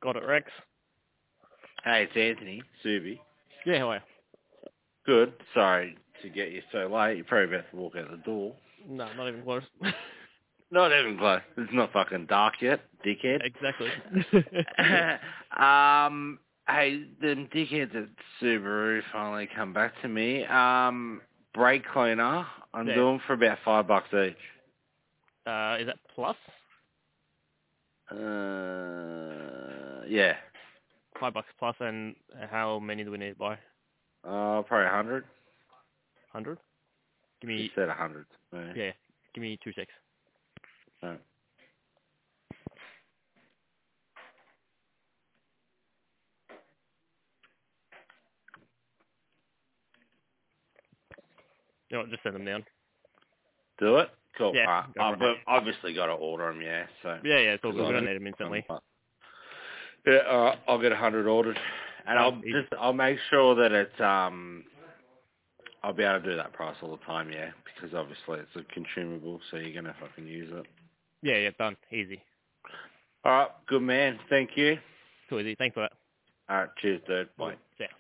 Got it, Rex. Hey, it's Anthony, Subi. Yeah, how are you? Good. Sorry to get you so late. You're probably about to walk out the door. No, not even close. Not even close. It's not fucking dark yet, dickhead. Exactly. Hey, them dickheads at Subaru finally come back to me. Brake cleaner, I'm doing for about $5 each. Is that plus? Yeah. $5 plus, and how many do we need to buy? Probably 100. 100? Give You me... said 100. Yeah, give me 2 secs. Right. You know what, just send them down. Do it? Cool. Yeah, I've obviously got to order them, yeah. So. Yeah, it's all good. We don't need them instantly. Yeah, I'll get 100 ordered, and I'll make sure that it's I'll be able to do that price all the time, yeah, because obviously it's a consumable, so you're gonna fucking use it. Yeah, done. Easy. All right, good man. Thank you. Too easy. Thanks for that. All right, cheers, dude. Bye. Yeah.